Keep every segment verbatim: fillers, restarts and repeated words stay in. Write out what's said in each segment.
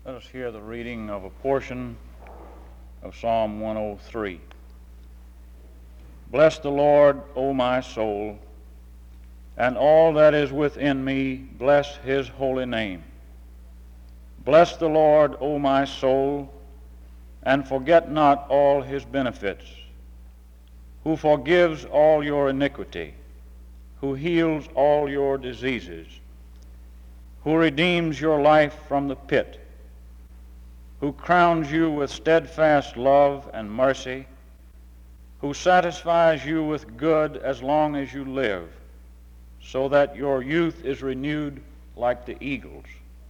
Let us hear the reading of a portion of Psalm one oh three. Bless the Lord, O my soul, and all that is within me, bless his holy name. Bless the Lord, O my soul, and forget not all his benefits, who forgives all your iniquity, who heals all your diseases, who redeems your life from the pit, who crowns you with steadfast love and mercy, who satisfies you with good as long as you live, so that your youth is renewed like the eagles.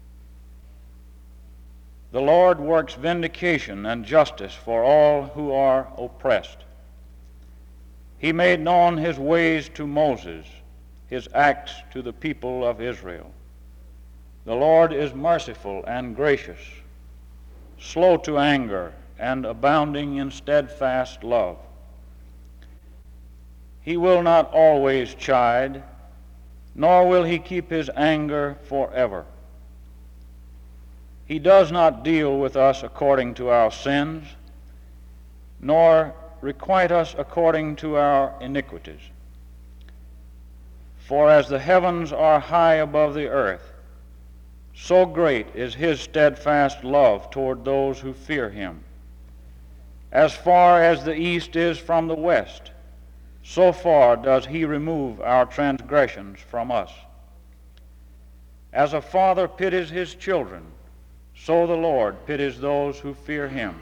The Lord works vindication and justice for all who are oppressed. He made known his ways to Moses, his acts to the people of Israel. The Lord is merciful and gracious, slow to anger, and abounding in steadfast love. He will not always chide, nor will he keep his anger forever. He does not deal with us according to our sins, nor requite us according to our iniquities. For as the heavens are high above the earth, so great is his steadfast love toward those who fear him. As far as the east is from the west, so far does he remove our transgressions from us. As a father pities his children, so the Lord pities those who fear him.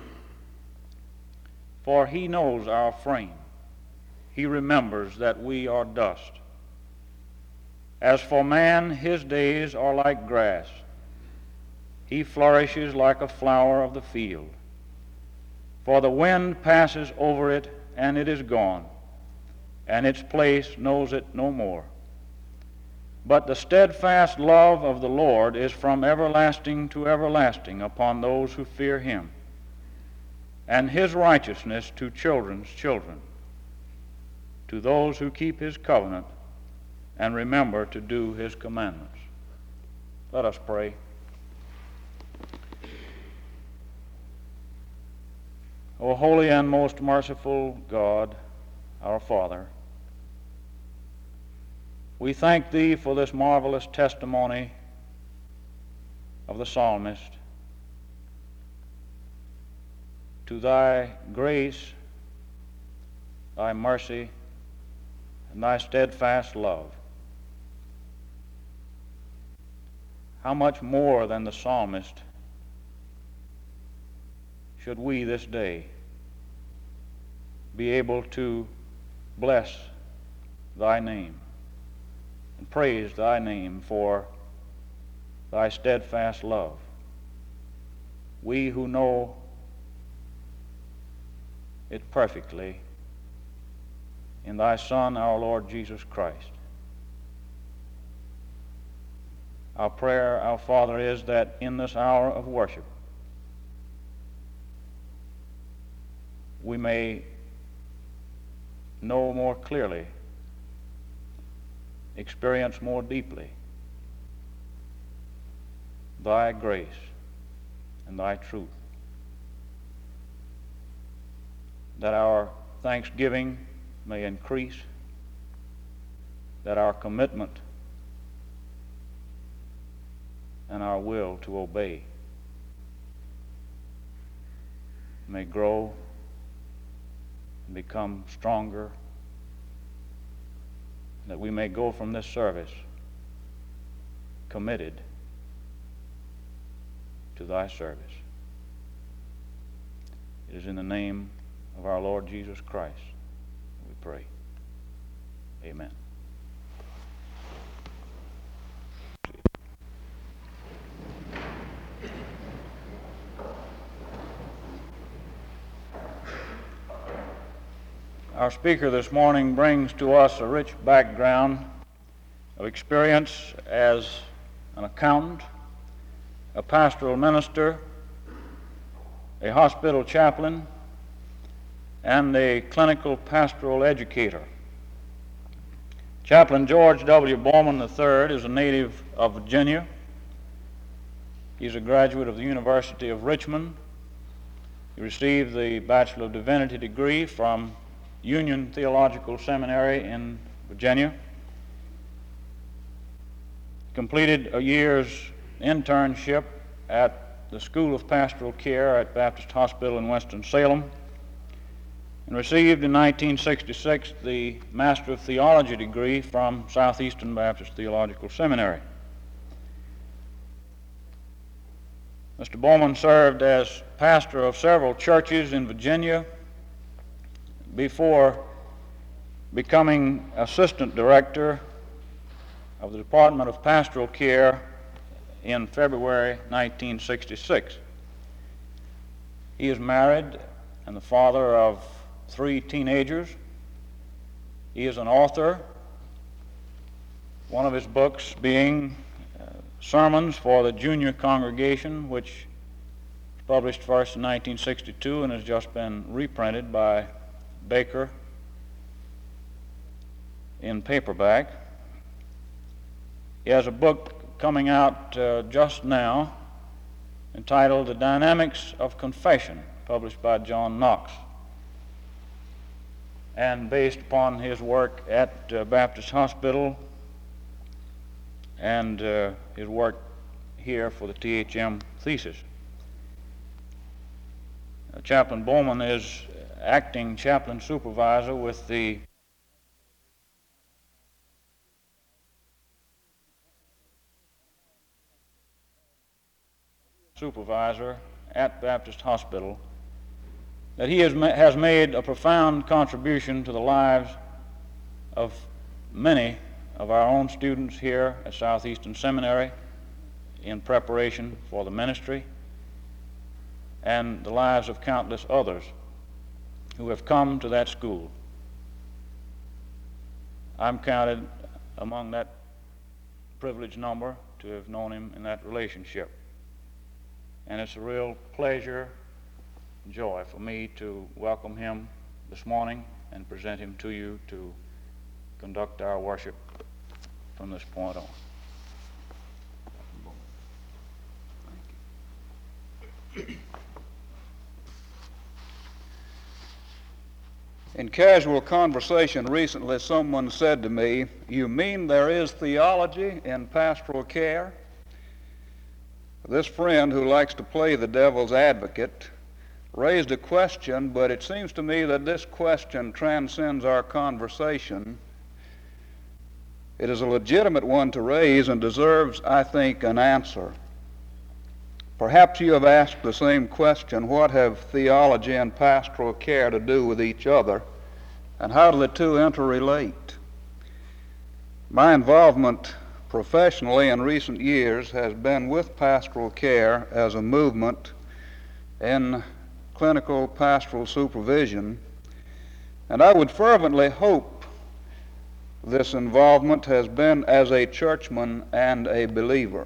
For he knows our frame. He remembers that we are dust. As for man, his days are like grass. He flourishes like a flower of the field. For the wind passes over it, and it is gone, and its place knows it no more. But the steadfast love of the Lord is from everlasting to everlasting upon those who fear him, and his righteousness to children's children, to those who keep his covenant and remember to do his commandments. Let us pray. O holy and most merciful God, our Father, we thank thee for this marvelous testimony of the psalmist to thy grace, thy mercy, and thy steadfast love. How much more than the psalmist should we this day be able to bless thy name and praise thy name for thy steadfast love. We who know it perfectly in thy Son, our Lord Jesus Christ. Our prayer, our Father, is that in this hour of worship we may know more clearly, experience more deeply thy grace and thy truth, that our thanksgiving may increase, that our commitment and our will to obey may grow and become stronger, that we may go from this service committed to thy service. It is in the name of our Lord Jesus Christ we pray. Amen. Our speaker this morning brings to us a rich background of experience as an accountant, a pastoral minister, a hospital chaplain, and a clinical pastoral educator. Chaplain George W. Bowman the third is a native of Virginia. He's a graduate of the University of Richmond. He received the Bachelor of Divinity degree from Union Theological Seminary in Virginia. Completed a year's internship at the School of Pastoral Care at Baptist Hospital in Winston-Salem, and received in nineteen sixty-six the Master of Theology degree from Southeastern Baptist Theological Seminary. Mister Bowman served as pastor of several churches in Virginia before becoming assistant director of the Department of Pastoral Care in February nineteen sixty-six. He is married and the father of three teenagers. He is an author, one of his books being uh, Sermons for the Junior Congregation, which was published first in nineteen sixty-two and has just been reprinted by Baker in paperback. He has a book coming out uh, just now entitled The Dynamics of Confession, published by John Knox, and based upon his work at uh, Baptist Hospital and uh, his work here for the T H M thesis. Uh, Chaplain Bowman is acting chaplain supervisor with the supervisor at Baptist Hospital, that he has, ma- has made a profound contribution to the lives of many of our own students here at Southeastern Seminary in preparation for the ministry, and the lives of countless others who have come to that school. I'm counted among that privileged number to have known him in that relationship. And it's a real pleasure and joy for me to welcome him this morning and present him to you to conduct our worship from this point on. In casual conversation recently, someone said to me, "You mean there is theology in pastoral care?" This friend, who likes to play the devil's advocate, raised a question, but it seems to me that this question transcends our conversation. It is a legitimate one to raise and deserves, I think, an answer. Perhaps you have asked the same question: what have theology and pastoral care to do with each other, and how do the two interrelate? My involvement professionally in recent years has been with pastoral care as a movement in clinical pastoral supervision, and I would fervently hope this involvement has been as a churchman and a believer.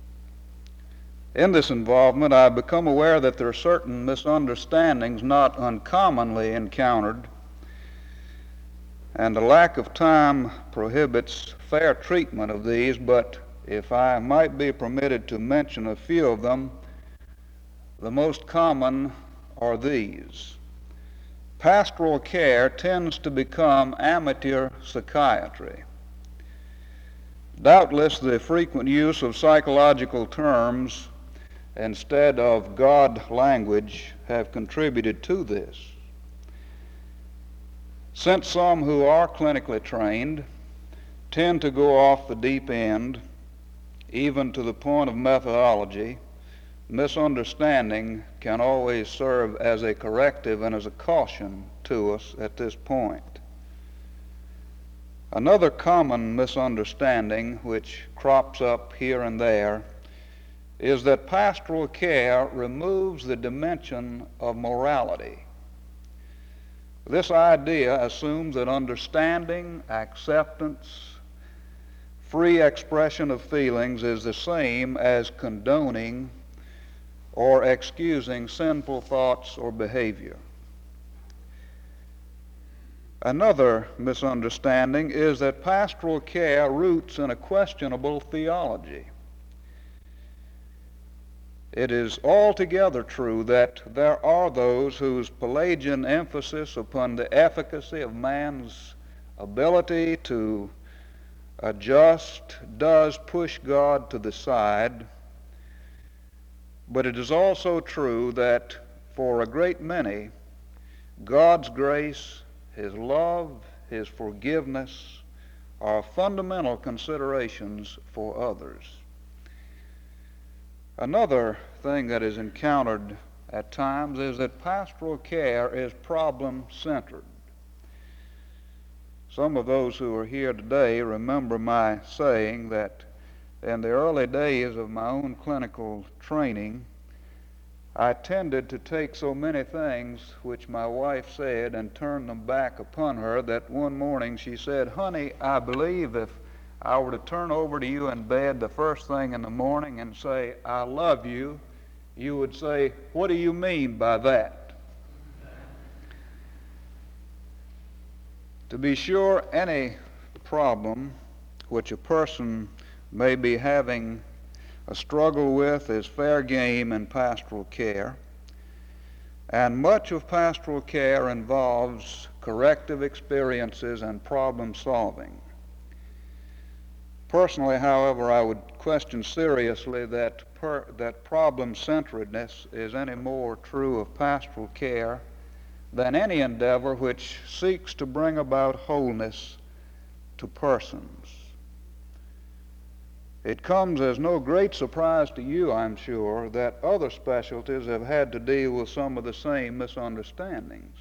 In this involvement, I've become aware that there are certain misunderstandings not uncommonly encountered, and the lack of time prohibits fair treatment of these, but if I might be permitted to mention a few of them, the most common are these. Pastoral care tends to become amateur psychiatry. Doubtless the frequent use of psychological terms instead of God language have contributed to this. Since some who are clinically trained tend to go off the deep end, even to the point of methodology, misunderstanding can always serve as a corrective and as a caution to us at this point. Another common misunderstanding which crops up here and there is that pastoral care removes the dimension of morality. This idea assumes that understanding, acceptance, free expression of feelings is the same as condoning or excusing sinful thoughts or behavior. Another misunderstanding is that pastoral care roots in a questionable theology. it is altogether true that there are those whose Pelagian emphasis upon the efficacy of man's ability to adjust does push God to the side, but it is also true that for a great many, God's grace, His love, His forgiveness are fundamental considerations for others. Another thing that is encountered at times is that pastoral care is problem-centered. Some of those who are here today remember my saying that in the early days of my own clinical training, I tended to take so many things which my wife said and turn them back upon her that one morning she said, "Honey, I believe if I were to turn over to you in bed the first thing in the morning and say, 'I love you,' you would say, 'What do you mean by that?'" To be sure, any problem which a person may be having a struggle with is fair game in pastoral care, and much of pastoral care involves corrective experiences and problem solving. Personally, however, I would question seriously that, per, that problem-centeredness is any more true of pastoral care than any endeavor which seeks to bring about wholeness to persons. It comes as no great surprise to you, I'm sure, that other specialties have had to deal with some of the same misunderstandings.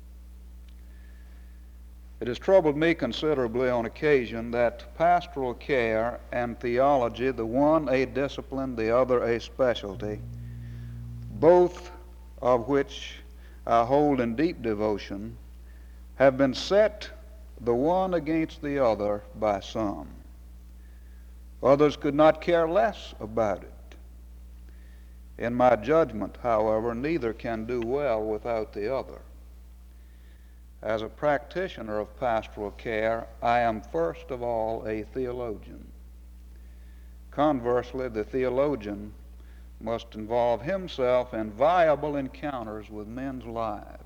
It has troubled me considerably on occasion that pastoral care and theology, the one a discipline, the other a specialty, both of which I hold in deep devotion, have been set the one against the other by some. Others could not care less about it. In my judgment, however, neither can do well without the other. As a practitioner of pastoral care, I am first of all a theologian. Conversely, the theologian must involve himself in viable encounters with men's lives.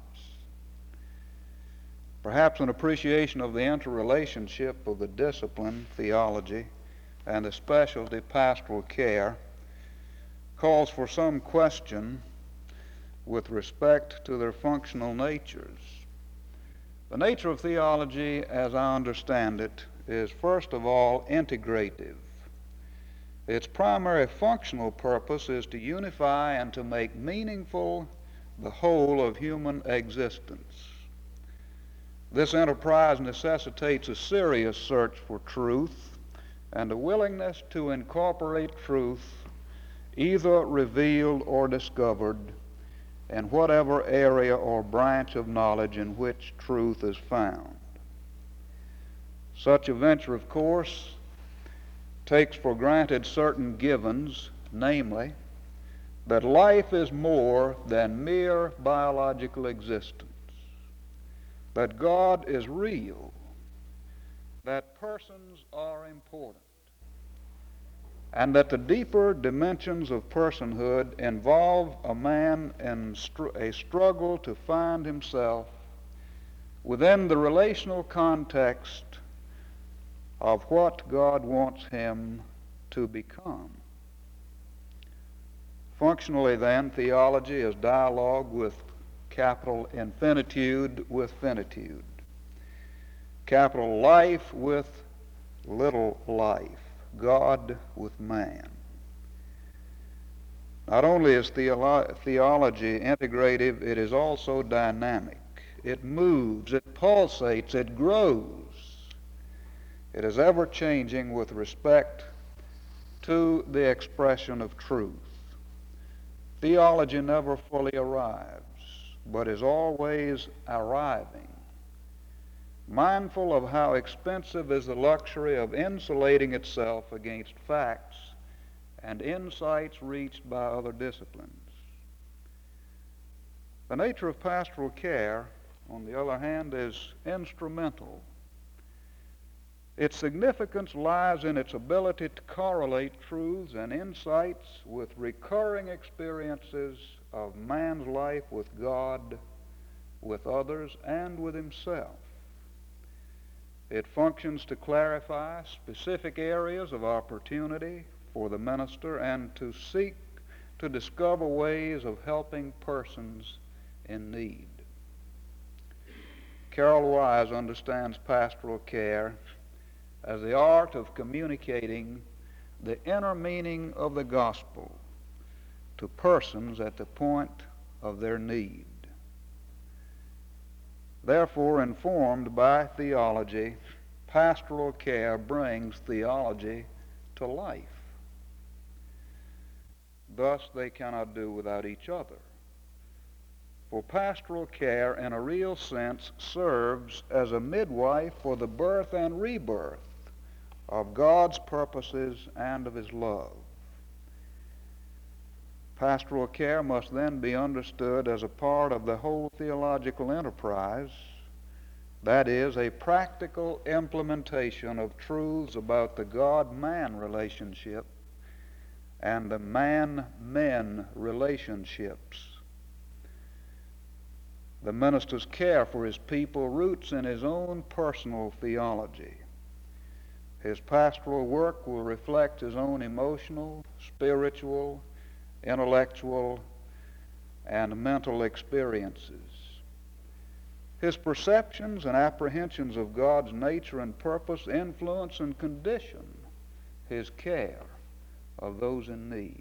Perhaps an appreciation of the interrelationship of the discipline, theology, and the specialty, pastoral care, calls for some question with respect to their functional natures. The nature of theology, as I understand it, is first of all integrative. Its primary functional purpose is to unify and to make meaningful the whole of human existence. This enterprise necessitates a serious search for truth and a willingness to incorporate truth, either revealed or discovered, in whatever area or branch of knowledge in which truth is found. Such a venture, of course, takes for granted certain givens, namely, that life is more than mere biological existence, that God is real, that persons are important, and that the deeper dimensions of personhood involve a man in str- a struggle to find himself within the relational context of what God wants him to become. Functionally, then, theology is dialogue with capital infinitude with finitude, capital life with little life, God with man. Not only is theolo- theology integrative, it is also dynamic. It moves, it pulsates, it grows. It is ever changing with respect to the expression of truth. Theology never fully arrives, but is always arriving, mindful of how expensive is the luxury of insulating itself against facts and insights reached by other disciplines. The nature of pastoral care, on the other hand, is instrumental. Its significance lies in its ability to correlate truths and insights with recurring experiences of man's life with God, with others, and with himself. It functions to clarify specific areas of opportunity for the minister and to seek to discover ways of helping persons in need. Carol Wise understands pastoral care as the art of communicating the inner meaning of the gospel to persons at the point of their need. Therefore, informed by theology, pastoral care brings theology to life. Thus, they cannot do without each other. For pastoral care, in a real sense, serves as a midwife for the birth and rebirth of God's purposes and of his love. Pastoral care must then be understood as a part of the whole theological enterprise, that is, a practical implementation of truths about the God-man relationship and the man-men relationships. The minister's care for his people roots in his own personal theology. His pastoral work will reflect his own emotional, spiritual, intellectual, and mental experiences. His perceptions and apprehensions of God's nature and purpose influence and condition his care of those in need.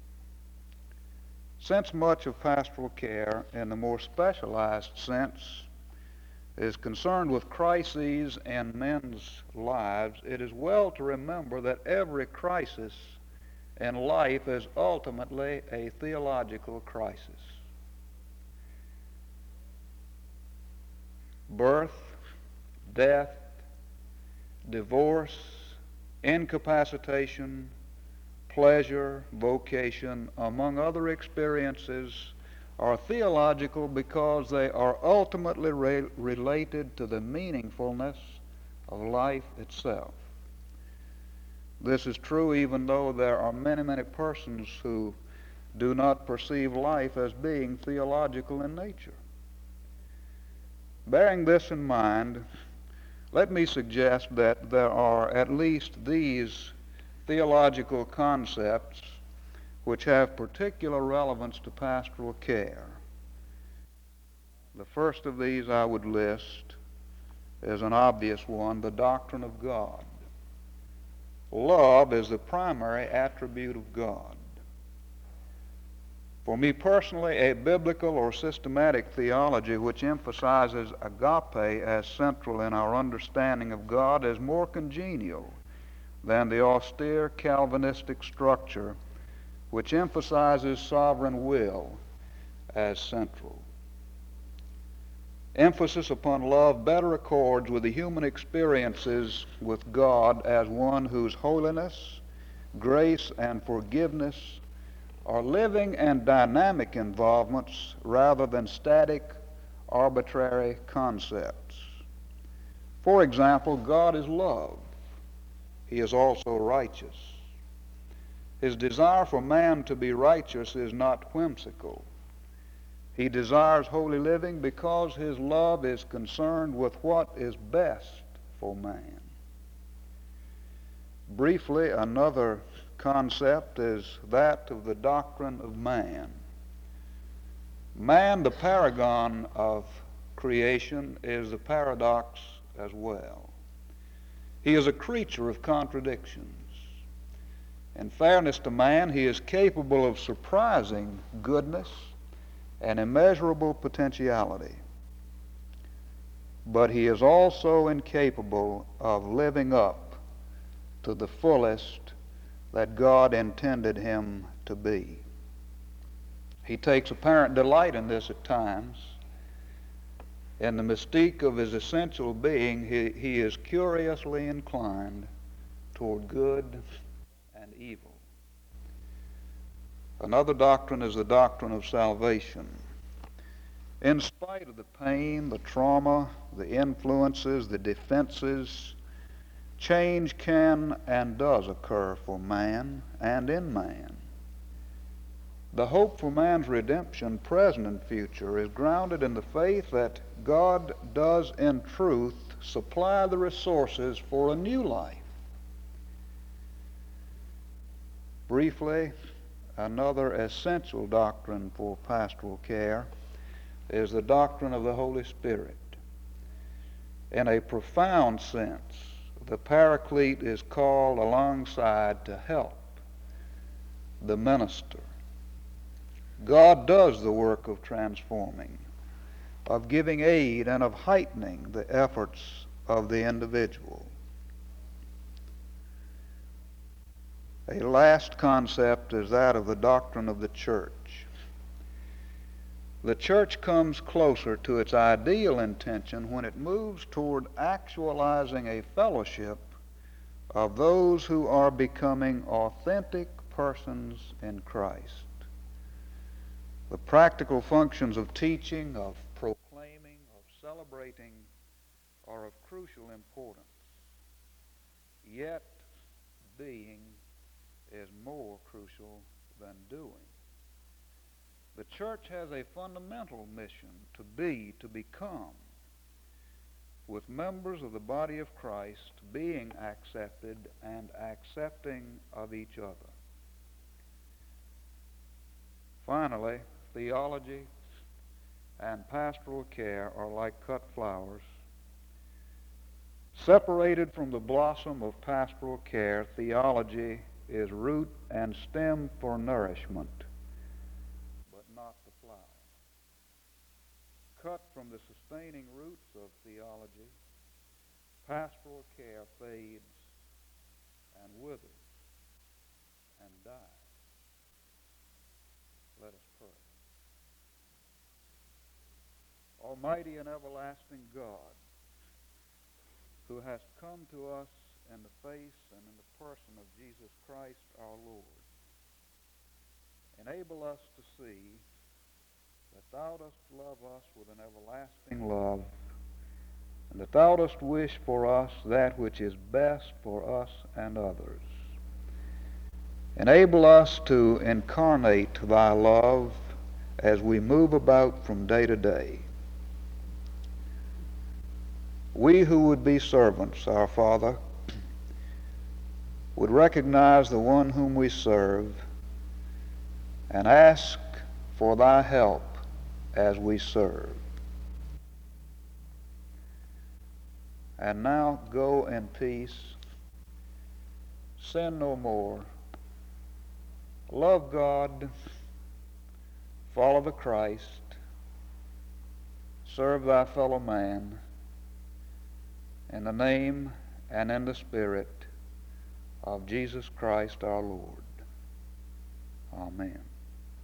Since much of pastoral care, in the more specialized sense, is concerned with crises in men's lives, it is well to remember that every crisis in life is ultimately a theological crisis. Birth, death, divorce, incapacitation, pleasure, vocation, among other experiences, are theological because they are ultimately re- related to the meaningfulness of life itself. This is true even though there are many, many persons who do not perceive life as being theological in nature. Bearing this in mind, let me suggest that there are at least these theological concepts which have particular relevance to pastoral care. The first of these I would list is an obvious one, the doctrine of God. Love is the primary attribute of God. For me personally, a biblical or systematic theology which emphasizes agape as central in our understanding of God is more congenial than the austere Calvinistic structure which emphasizes sovereign will as central. Emphasis upon love better accords with the human experiences with God as one whose holiness, grace, and forgiveness are living and dynamic involvements rather than static, arbitrary concepts. For example, God is love. He is also righteous. His desire for man to be righteous is not whimsical. He desires holy living because his love is concerned with what is best for man. Briefly, another concept is that of the doctrine of man. Man, the paragon of creation, is a paradox as well. He is a creature of contradictions. In fairness to man, he is capable of surprising goodness and immeasurable potentiality. But he is also incapable of living up to the fullest that God intended him to be. He takes apparent delight in this at times. In the mystique of his essential being, he, he is curiously inclined toward good and evil. Another doctrine is the doctrine of salvation. In spite of the pain, the trauma, the influences, the defenses, change can and does occur for man and in man. The hope for man's redemption, present and future, is grounded in the faith that God does in truth supply the resources for a new life. Briefly, another essential doctrine for pastoral care is the doctrine of the Holy Spirit. In a profound sense, the Paraclete is called alongside to help the minister. God does the work of transforming, of giving aid, and of heightening the efforts of the individual. A last concept is that of the doctrine of the church. The church comes closer to its ideal intention when it moves toward actualizing a fellowship of those who are becoming authentic persons in Christ. The practical functions of teaching, of proclaiming, of celebrating are of crucial importance. Yet being is more crucial than doing. The church has a fundamental mission to be, to become, with members of the body of Christ being accepted and accepting of each other. Finally, theology and pastoral care are like cut flowers. Separated from the blossom of pastoral care, theology is root and stem for nourishment, but not the flower. Cut from the sustaining roots of theology, pastoral care fades and withers and dies. Let us pray. Almighty and everlasting God, who hast come to us in the face and in the person of Jesus Christ our Lord, enable us to see that thou dost love us with an everlasting love, and that thou dost wish for us that which is best for us and others. Enable us to incarnate thy love as we move about from day to day. We who would be servants, our Father, would recognize the one whom we serve and ask for thy help as we serve. And now go in peace, sin no more, love God, follow the Christ, serve thy fellow man, in the name and in the Spirit of Jesus Christ our Lord. Amen.